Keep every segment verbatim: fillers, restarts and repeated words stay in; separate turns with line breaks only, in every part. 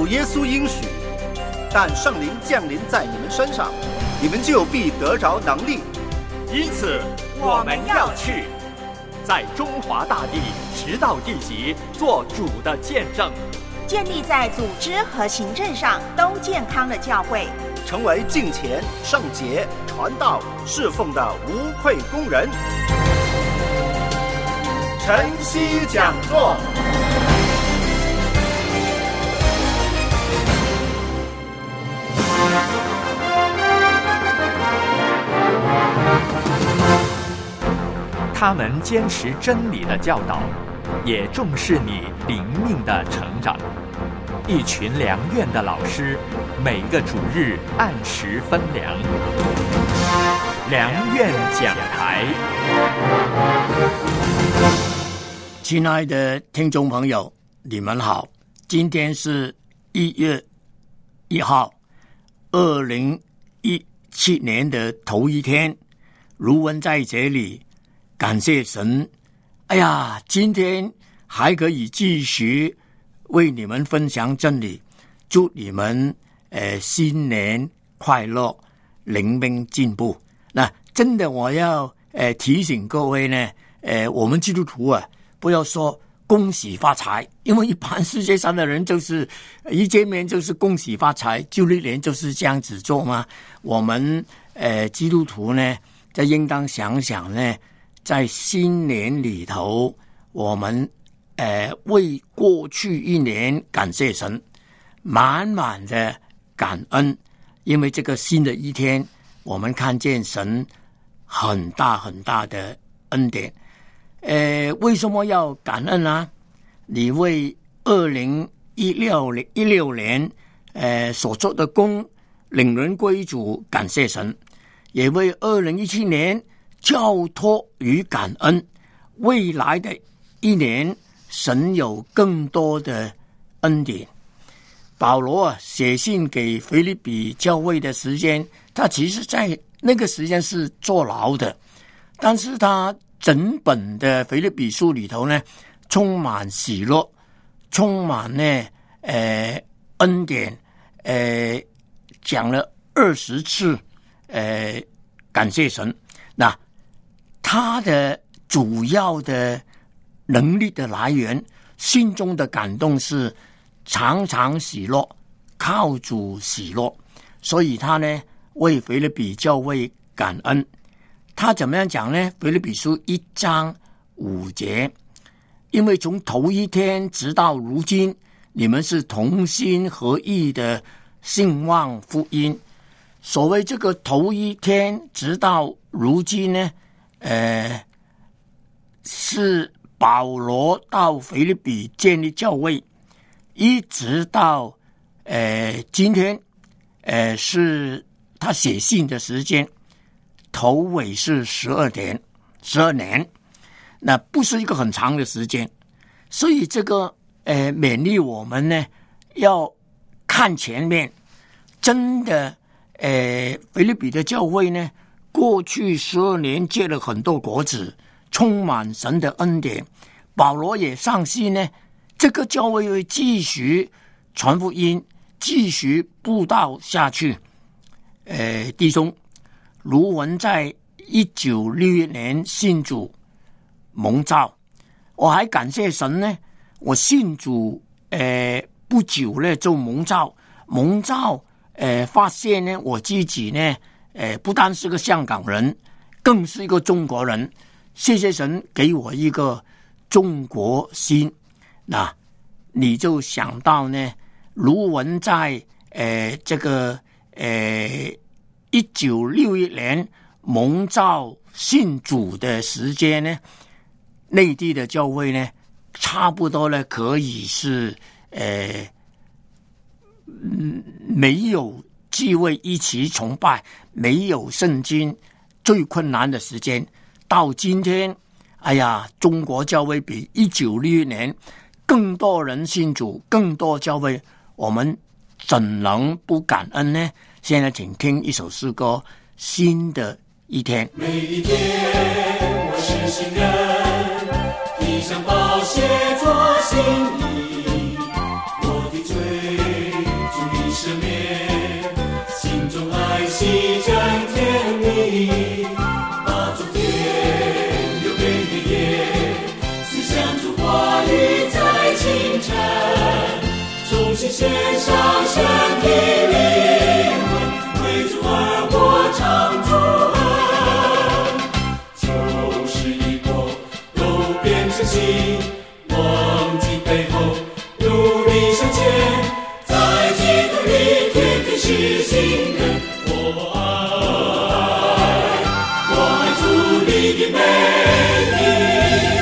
耶稣应许，但圣灵降临在你们身上，你们就必得着能力。
因此我们要去，在中华大地直到地极做主的见证，
建立在组织和行政上都健康的教会，
成为敬虔、圣洁、传道、侍奉的无愧工人。晨曦讲座。
他们坚持真理的教导，也重视你灵命的成长。一群良院的老师，每个主日按时分粮。良院讲台。
亲爱的听众朋友，你们好，今天是一月一号，二零一七年的头一天。卢文在这里感谢神，哎呀，今天还可以继续为你们分享真理，祝你们呃新年快乐，灵命进步。那真的我要呃提醒各位呢，呃我们基督徒啊，不要说恭喜发财，因为一般世界上的人就是一见面就是恭喜发财，旧历年就是这样子做嘛。我们呃基督徒呢，就应当想想呢，在新年里头，我们呃为过去一年感谢神，满满的感恩，因为这个新的一天，我们看见神很大很大的恩典。呃，为什么要感恩呢？你为二零一六年一六年呃所做的工领人归主，感谢神。也为二零一七年交托与感恩，未来的一年神有更多的恩典。保罗啊写信给腓立比教会的时间，他其实在那个时间是坐牢的，但是他整本的腓立比书里头呢，充满喜乐，充满呢呃恩典，呃讲了二十次。呃，感谢神。那他的主要的能力的来源，心中的感动是常常喜乐，靠主喜乐，所以他呢为腓立比教会感恩。他怎么样讲呢？腓立比书一章五节，因为从头一天直到如今，你们是同心合意的信望福音。所谓这个头一天直到如今呢，呃，是保罗到腓立比建立教会，一直到呃今天，呃是他写信的时间，头尾是十二年，十二年，那不是一个很长的时间，所以这个呃勉励我们呢，要看前面，真的。呃，腓立比的教会呢，过去十二年结了很多果子，充满神的恩典。保罗也上信呢，这个教会会继续传福音，继续布道下去。呃，弟兄，卢文在一九六一年信主蒙召，我还感谢神呢，我信主呃不久呢就蒙召，蒙召。呃，发现呢，我自己呢，呃，不但是个香港人，更是一个中国人。谢谢神给我一个中国心。那你就想到呢，卢文在呃这个呃一九六一年蒙召信主的时间呢，内地的教会呢，差不多呢可以是呃。嗯，没有聚会一起崇拜，没有圣经，最困难的时间，到今天，哎呀，中国教会比一九六一年更多人信主，更多教会，我们怎能不感恩呢？现在请听一首诗歌《新的一天》。
每一天我是新人，披上宝血做新衣，我的罪心献上身体灵魂，为主而活，唱主恩。旧事已过，都变成新，忘记背后，努力向前，在基督里天天是新人。我爱，我爱主你的每一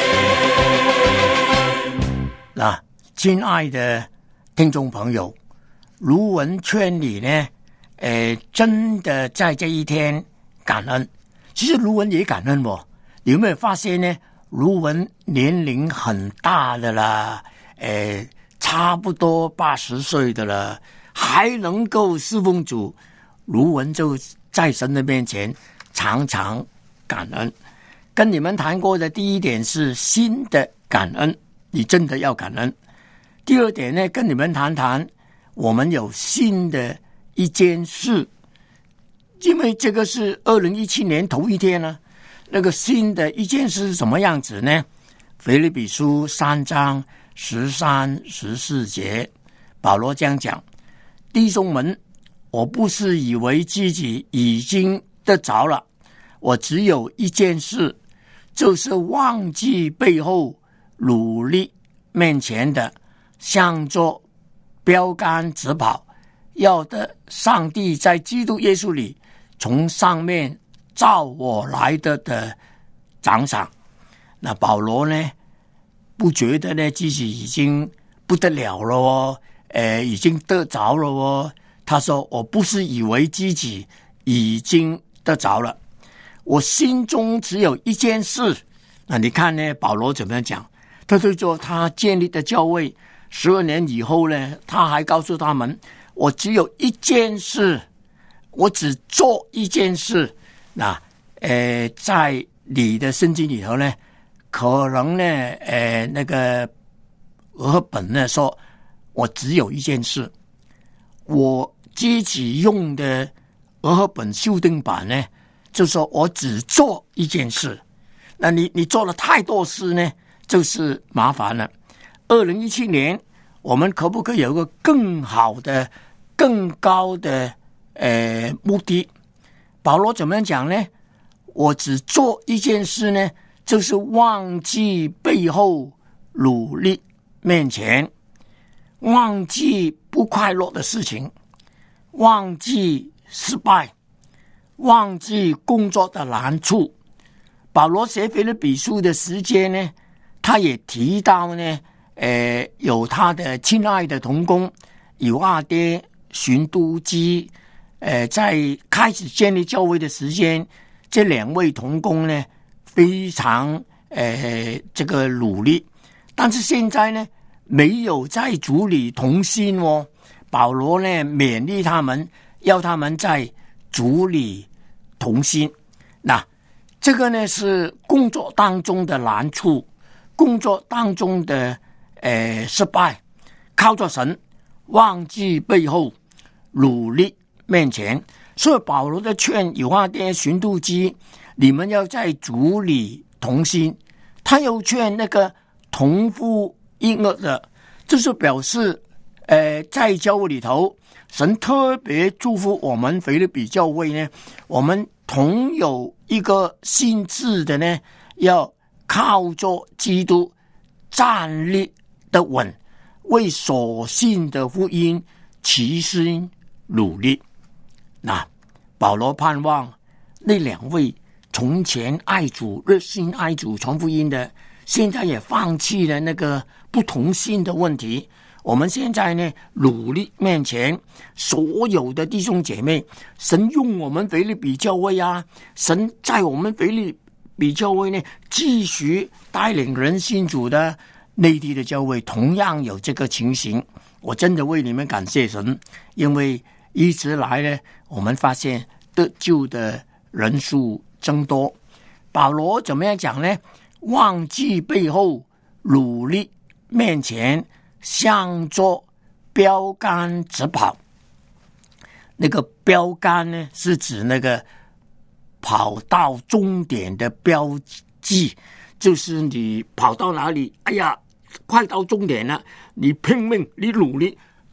天。
那亲爱的听众朋友，卢文劝你呢，呃，真的在这一天感恩。其实卢文也感恩哦。你有没有发现呢？卢文年龄很大的啦，呃，差不多八十岁的了，还能够侍奉主。卢文就在神的面前常常感恩。跟你们谈过的第一点是新的感恩，你真的要感恩。第二点呢，跟你们谈谈我们有新的一件事，因为这个是二零一七年头一天呢，那个新的一件事是什么样子呢？腓立比书三章十三十四节，保罗这样讲：弟兄们，我不是以为自己已经得着了，我只有一件事，就是忘记背后，努力面前的，向着标杆直跑，要得上帝在基督耶稣里从上面召我来的的奖赏。那保罗呢，不觉得呢自己已经不得了了哦，呃，已经得着了哦。他说：“我不是以为自己已经得着了，我心中只有一件事。”那你看呢？保罗怎么样讲？他对说他建立的教会十二年以后呢，他还告诉他们：“我只有一件事，我只做一件事。”那呃，在你的圣经里头呢，可能呢，呃，那个俄本呢说：“我只有一件事。”我自己用的俄本修订版呢，就说我只做一件事。那你你做了太多事呢，就是麻烦了。二零一七年，我们可不可以有一个更好的、更高的呃目的？保罗怎么样讲呢？我只做一件事呢，就是忘记背后，努力面前，忘记不快乐的事情，忘记失败，忘记工作的难处。保罗写腓立比书的时间呢，他也提到呢，呃，有他的亲爱的同工以瓦爹、寻都基，呃，在开始建立教会的时间，这两位同工呢，非常呃这个努力，但是现在呢，没有在主里同心哦。保罗呢，勉励他们，要他们在主里同心。那这个呢是工作当中的难处，工作当中的呃失败，靠着神，忘记背后，努力面前。所以保罗的劝以瓦爹、寻都基，你们要在主里同心。他又劝那个同父异母的，就是表示呃在教会里头，神特别祝福我们腓立比教会呢，我们同有一个心志的呢，要靠着基督站立的稳，为所信的福音齐心努力。那保罗盼望那两位从前爱主、热心爱主、传福音的，现在也放弃了那个不同心的问题。我们现在呢，努力面前所有的弟兄姐妹，神用我们腓立比教会啊，神在我们腓立比教会呢，继续带领人信主的内地的教会，同样有这个情形。我真的为你们感谢神，因为一直来呢，我们发现得救的人数增多。保罗怎么样讲呢？忘记背后，努力面前，向着标杆直跑。那个标杆呢，是指那个跑到终点的标记，就是你跑到哪里，哎呀，快到终点了，你拼命，你努力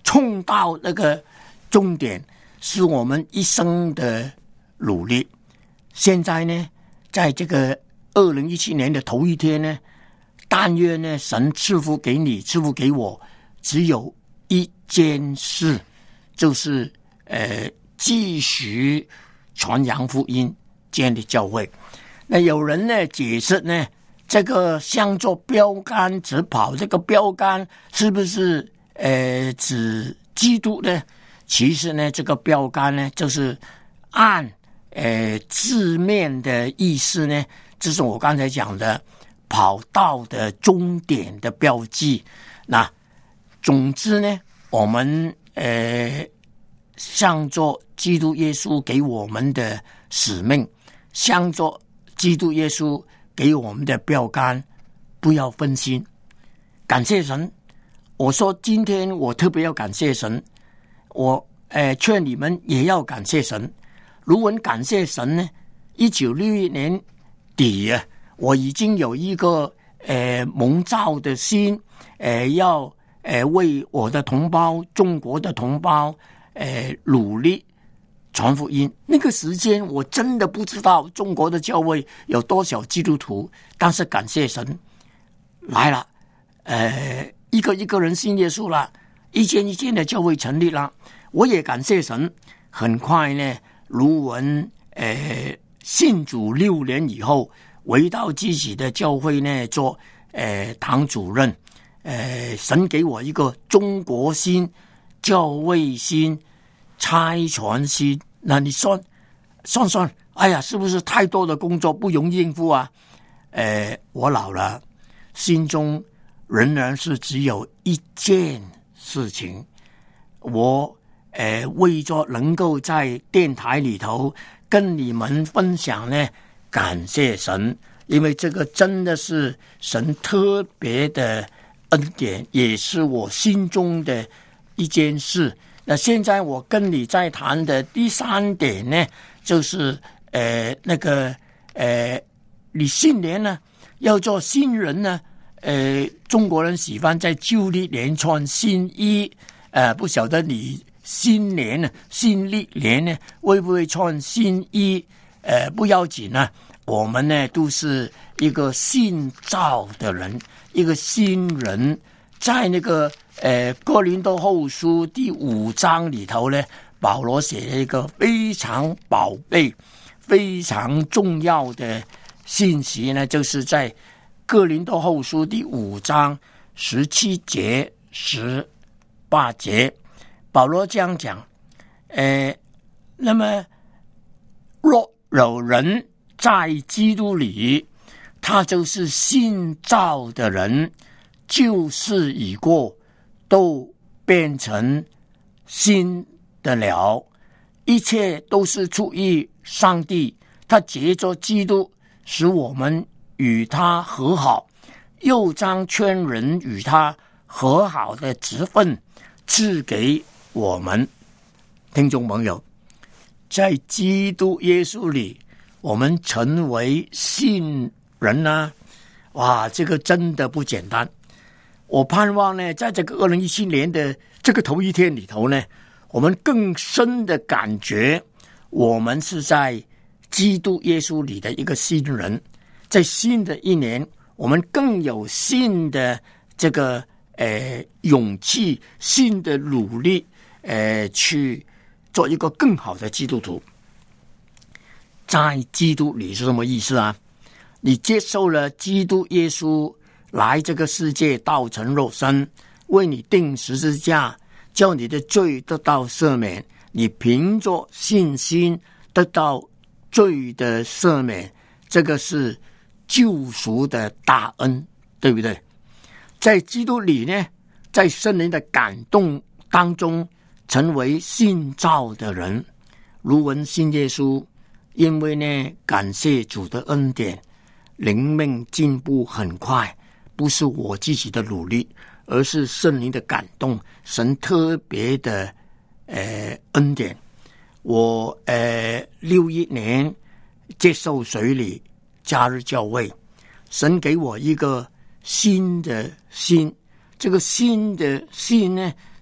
冲到那个终点，是我们一生的努力。现在呢，在这个二零一七年的头一天呢，但愿呢，神赐福给你，赐福给我，只有一件事，就是呃，继续传扬福音，建立教会。那有人呢解释呢，这个像做标杆直跑，这个标杆是不是呃指基督呢？其实呢，这个标杆呢，就是按呃字面的意思呢，这是我刚才讲的跑道的终点的标记。那总之呢，我们呃向着基督耶稣给我们的使命，向着基督耶稣给我们的标杆，不要分心。感谢神！我说今天我特别要感谢神，我呃劝你们也要感谢神。如果感谢神呢，一九六一年底啊，我已经有一个呃蒙召的心，呃要呃为我的同胞，中国的同胞，呃努力传福音。那个时间我真的不知道中国的教会有多少基督徒，但是感谢神来了，呃，一个一个人信耶稣了，一间一间的教会成立了。我也感谢神，很快呢，卢文呃信主六年以后，回到自己的教会呢做呃堂主任，呃，神给我一个中国心、教会心、差传心。那你算算算，哎呀，是不是太多的工作不容易应付啊？呃，我老了，心中仍然是只有一件事情，我呃为着能够在电台里头跟你们分享呢，感谢神，因为这个真的是神特别的恩典，也是我心中的一件事。那现在我跟你在谈的第三点呢，就是呃那个呃你新年呢要做新人呢，呃中国人喜欢在旧历年穿新衣，呃不晓得你新年呢新历年呢会不会穿新衣？呃不要紧啊，我们呢都是一个新造的人，一个新人。在那个呃哥林多后书第五章里头呢，保罗写了一个非常宝贝、非常重要的信息呢，就是在哥林多后书第五章十七节、十八节，保罗这样讲：呃，那么若有人在基督里，他就是新造的人。旧事已过，都变成新的了。一切都是出于上帝，他藉着基督使我们与他和好，又将全人与他和好的职分赐给我们。听众朋友，在基督耶稣里，我们成为新人啊！哇，这个真的不简单。我盼望呢，在这个二零一七年的这个头一天里头呢，我们更深的感觉，我们是在基督耶稣里的一个新人。在新的一年，我们更有新的这个呃勇气、新的努力，呃，去做一个更好的基督徒。在基督里是什么意思啊？你接受了基督耶稣来这个世界，道成肉身，为你钉十字架，叫你的罪得到赦免，你凭着信心得到罪的赦免，这个是救赎的大恩，对不对？在基督里呢，在圣灵的感动当中，成为新造的人，如闻信耶稣。因为呢，感谢主的恩典，灵命进步很快，不是我自己的努力，而是圣灵的感动，神特别的呃恩典。我呃六一年接受水里加入教会，神给我一个新的心，这个新的心呢，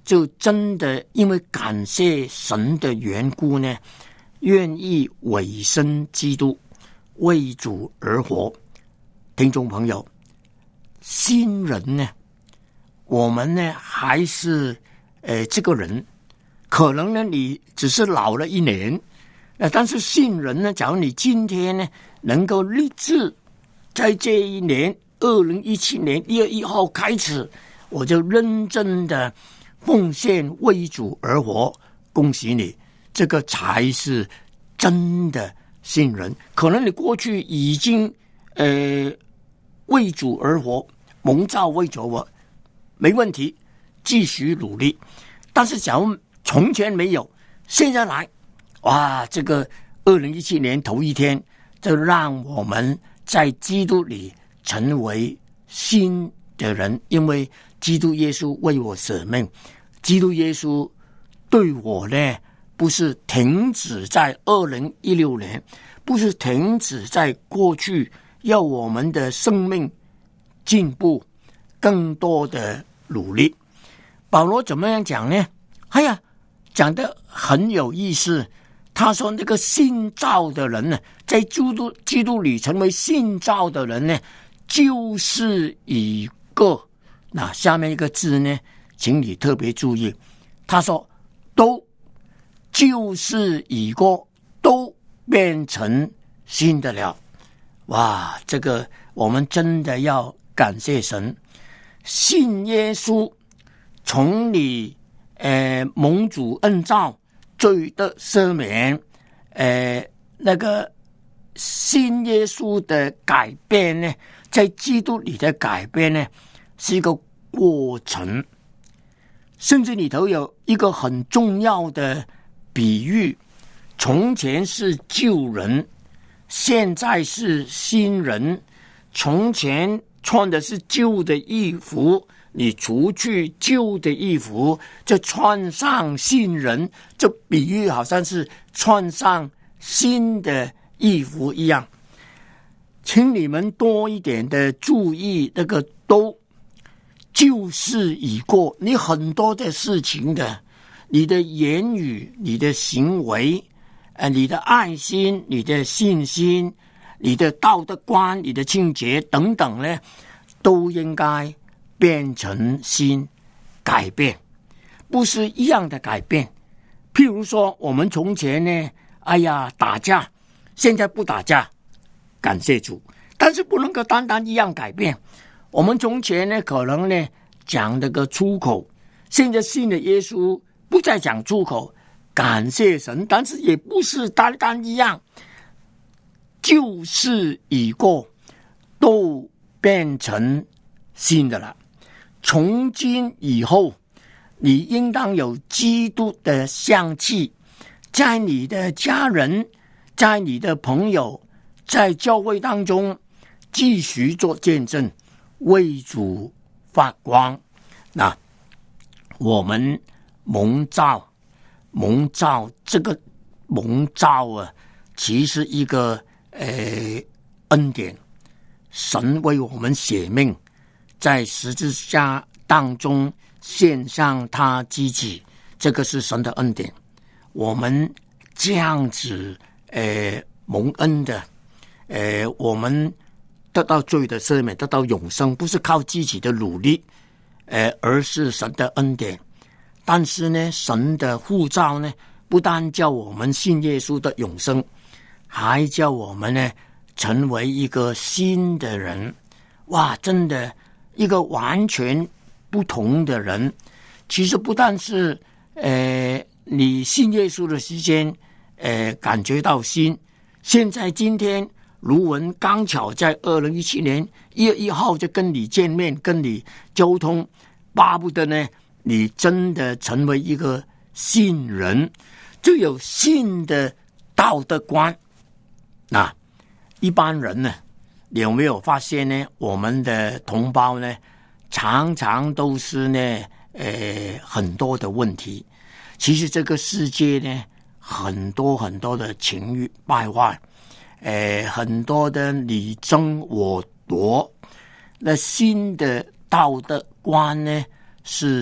就真的因为感谢神的缘故呢，愿意委身基督，为主而活。听众朋友，新人呢，我们呢还是呃这个人，可能呢你只是老了一年，呃，但是新人呢，假如你今天呢能够立志，在这一年二零一七年一月一号开始，我就认真的奉献为主而活，恭喜你，这个才是真的新人。可能你过去已经呃为主而活，蒙召为主而活，没问题，继续努力。但是假如从前没有，现在来，哇，这个二零一七年头一天，就让我们在基督里成为新的人，因为基督耶稣为我舍命，基督耶稣对我呢，不是停止在二零一六年，不是停止在过去，要我们的生命进步，更多的努力。保罗怎么样讲呢？哎呀，讲得很有意思。他说那个信造的人呢，在基督基督里成为信造的人呢，就是一个，那下面一个字呢，请你特别注意，他说都就是一个都变成新的了。哇，这个我们真的要感谢神。信耶稣，从你呃蒙主恩召，罪的赦免，呃那个信耶稣的改变呢，在基督里的改变呢，是一个过程。圣经里头有一个很重要的比喻，从前是旧人，现在是新人。从前穿的是旧的衣服，你除去旧的衣服，就穿上新人，这比喻好像是穿上新的衣服一样。请你们多一点的注意，那个都旧事已过，你很多的事情的，你的言语，你的行为，呃，你的爱心，你的信心，你的道德观，你的清洁等等呢，都应该变成新，改变，不是一样的改变。譬如说，我们从前呢，哎呀打架，现在不打架，感谢主，但是不能够单单一样改变。我们从前呢，可能呢讲那个出口，现在信了耶稣，不再讲出口，感谢神，但是也不是单单一样。旧事已过，都变成新的了。从今以后，你应当有基督的香气，在你的家人，在你的朋友，在教会当中继续做见证，为主发光。那我们蒙召，蒙召这个蒙召啊，其实一个呃恩典，神为我们写命，在十字架当中献上他自己，这个是神的恩典。我们这样子呃蒙恩的，呃我们得到罪的赦免，得到永生，不是靠自己的努力，呃而是神的恩典。但是呢，神的呼召呢，不但叫我们信耶稣的永生，还叫我们呢成为一个新的人。哇，真的一个完全不同的人。其实不但是呃你信耶稣的时间呃感觉到新，现在今天卢文刚巧在二零一七年一月一号就跟你见面，跟你沟通，巴不得呢你真的成为一个信人，就有信的道德观。那一般人呢，你有没有发现呢？我们的同胞呢，常常都是呢，呃，很多的问题。其实这个世界呢，很多很多的情欲败坏，呃，很多的你争我夺。那新的道德观呢，是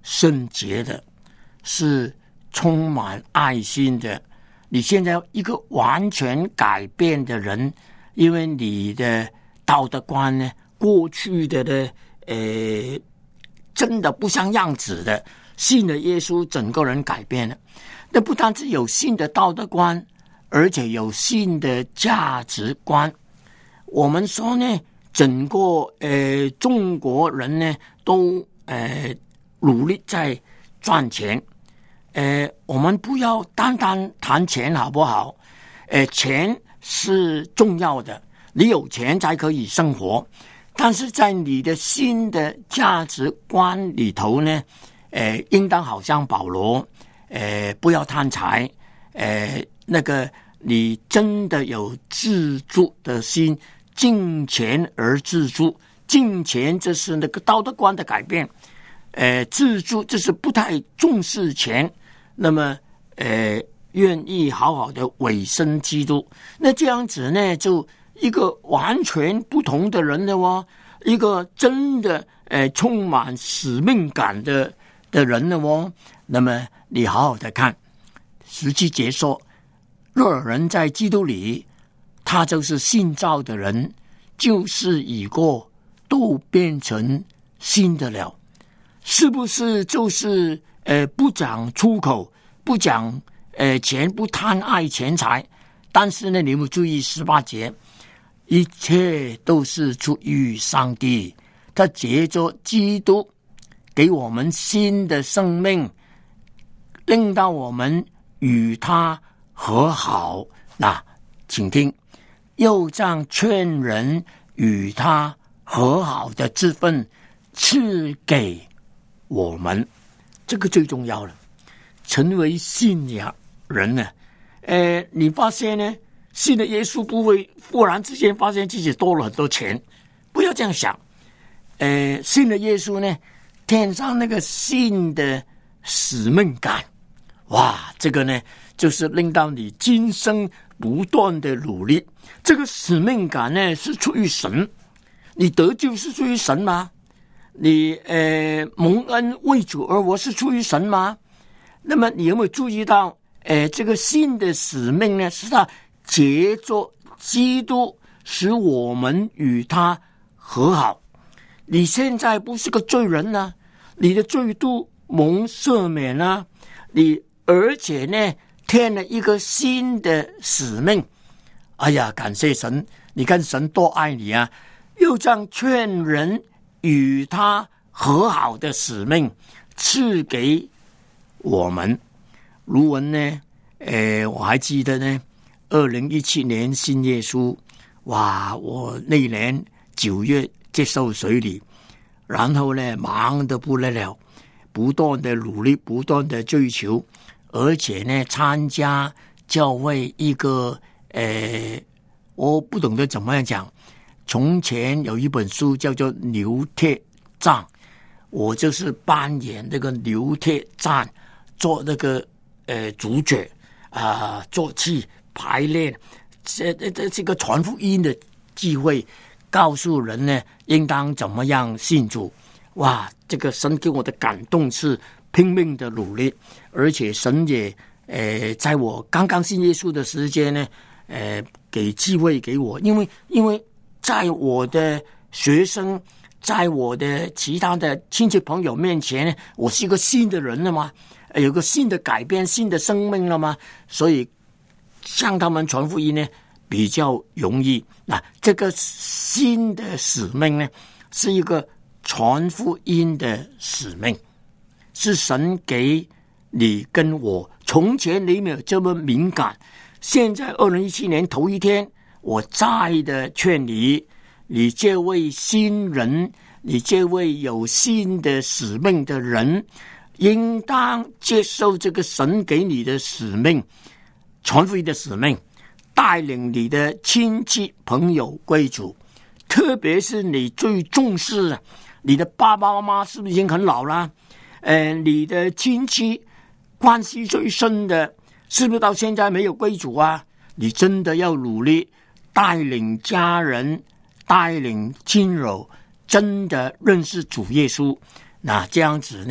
圣洁的，是充满爱心的。你现在一个完全改变的人，因为你的道德观呢，过去的呢，呃，真的不像样子的，信了耶稣，整个人改变了。那不单只有新的道德观，而且有新的价值观。我们说呢，整个呃中国人呢，都呃努力在赚钱。呃，我们不要单单谈钱，好不好？呃，钱是重要的，你有钱才可以生活。但是在你的新的价值观里头呢，呃，应当好像保罗，呃，不要贪财，呃，那个你真的有自助的心，敬钱而自助。敬钱这是那个道德观的改变，呃，自助这是不太重视钱。那么，呃，愿意好好的委身基督，那这样子呢，就一个完全不同的人的哦，一个真的呃充满使命感的的人的哦。那么你好好的看，十七节说，若人在基督里，他就是新造的人，旧事已过，都变成新的了。是不是就是呃，不讲出口，不讲呃钱，不贪爱钱财，但是呢，你们注意十八节，一切都是出于上帝，他借着基督给我们新的生命，令到我们与他和好。那请听，又将劝人与他和好的职分赐给我们。这个最重要了，成为信仰人呢，呃，你发现呢，信了耶稣不会忽然之间发现自己多了很多钱，不要这样想。呃，信了耶稣呢，添上那个信的使命感，哇，这个呢，就是令到你今生不断的努力。这个使命感呢，是出于神，你得救是出于神吗？你呃蒙恩为主而活是出于神吗？那么你有没有注意到，呃这个新的使命呢，是他借着基督使我们与他和好。你现在不是个罪人啊，你的罪都蒙赦免啊，你而且呢添了一个新的使命。哎呀，感谢神，你看神多爱你啊，又将劝人与他和好的使命赐给我们。如文呢，呃，我还记得呢，二零一七年信耶稣，哇，我那年九月接受水礼，然后呢，忙得不得了，不断的努力，不断的追求，而且呢，参加教会一个，呃，我不懂得怎么样讲。从前有一本书叫做牛铁杖，我就是扮演这个牛铁杖，做那个呃主角啊、呃，做去排练这这这个传福音的机会，告诉人呢应当怎么样信主。哇，这个神给我的感动是拼命的努力，而且神也呃在我刚刚信耶稣的时间呢，呃给机会给我，因为因为。在我的学生，在我的其他的亲戚朋友面前，我是一个新的人了吗？有个新的改变，新的生命了吗？所以向他们传福音呢比较容易。那这个新的使命呢，是一个传福音的使命，是神给你跟我。从前你没有这么敏感，现在二零一七年头一天，我再的劝你，你这位新人，你这位有新的使命的人，应当接受这个神给你的使命，传福音的使命，带领你的亲戚朋友归主。特别是你最重视你的爸爸妈妈是不是已经很老了？呃，你的亲戚关系最深的是不是到现在没有归主啊？你真的要努力带领家人，带领亲友，真的认识主耶稣。那这样子呢，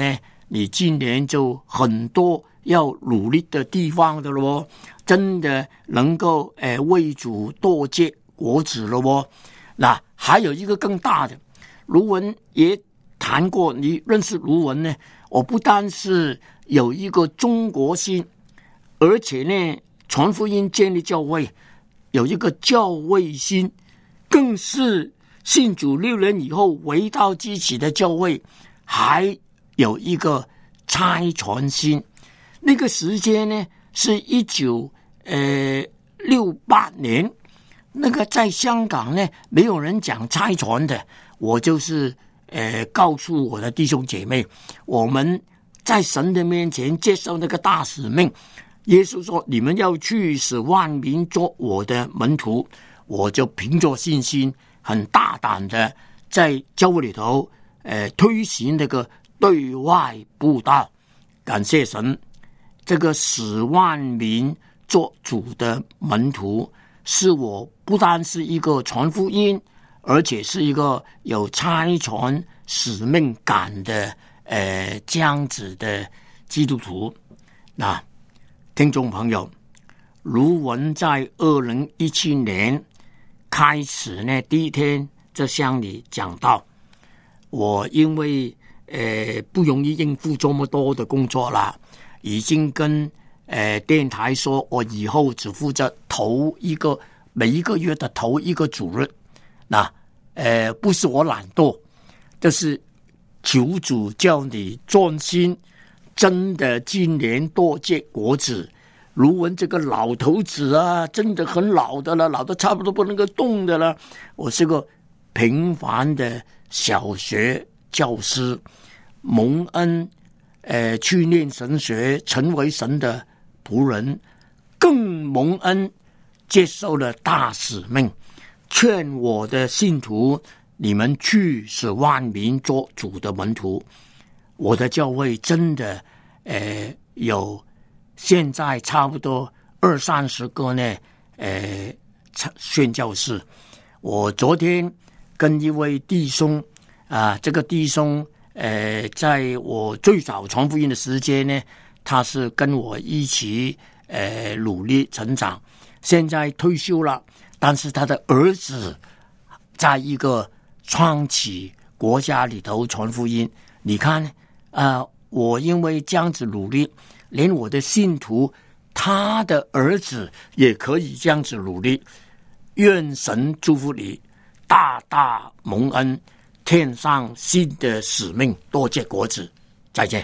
你今年就很多要努力的地方的咯，真的能够呃为主多结果子了哦。那还有一个更大的，卢文也谈过，你认识卢文呢？我不单是有一个中国心，而且呢，传福音建立教会有一个教会心，更是信主六年以后回到基起的教会，还有一个差传心。那个时间呢，是一九呃六八年，那个在香港呢，没有人讲差传的，我就是呃告诉我的弟兄姐妹，我们在神的面前接受那个大使命。耶稣说：“你们要去，使万民做我的门徒。”我就凭着信心，很大胆的在教会里头，呃，推行那个对外布道。感谢神，这个使万民做主的门徒，是我不单是一个传福音，而且是一个有差传使命感的，呃，这样子的基督徒。那听众朋友，卢文在二零一七年开始呢，第一天在向你讲到，我因为呃不容易应付这么多的工作啦，已经跟呃电台说，我以后只负责头一个每一个月的头一个主日。那呃不是我懒惰，这是求主叫你专心，真的今年多结果子。卢文这个老头子啊，真的很老的了，老的差不多不能够动的了。我是个平凡的小学教师，蒙恩呃去念神学，成为神的仆人，更蒙恩接受了大使命，劝我的信徒，你们去使万民做主的门徒。我的教会真的呃有现在差不多二三十个呢，呃，宣教士。我昨天跟一位弟兄啊，这个弟兄呃，在我最早传福音的时间呢，他是跟我一起呃努力成长，现在退休了，但是他的儿子在一个创启国家里头传福音。你看啊、呃，我因为这样子努力，连我的信徒他的儿子也可以这样子努力。愿神祝福你大大蒙恩，添上新的使命，多结果子。再见。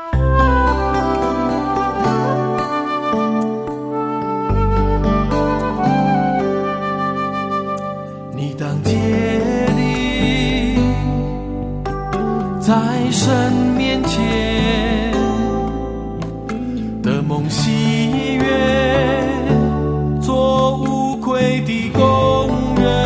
你当竭力在神面前的梦喜悦，做无愧的工人，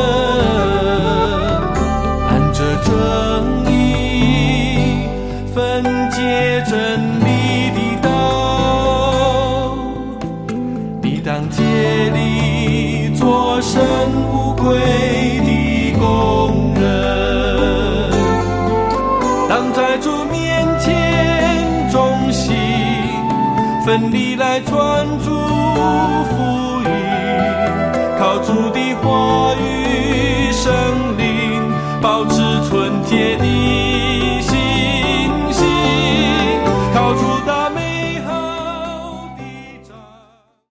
按着正义分解真理的道。你当竭力做神无愧的工人，当在主面前忠心奋力来传主福音，靠主的话语圣灵保持纯洁的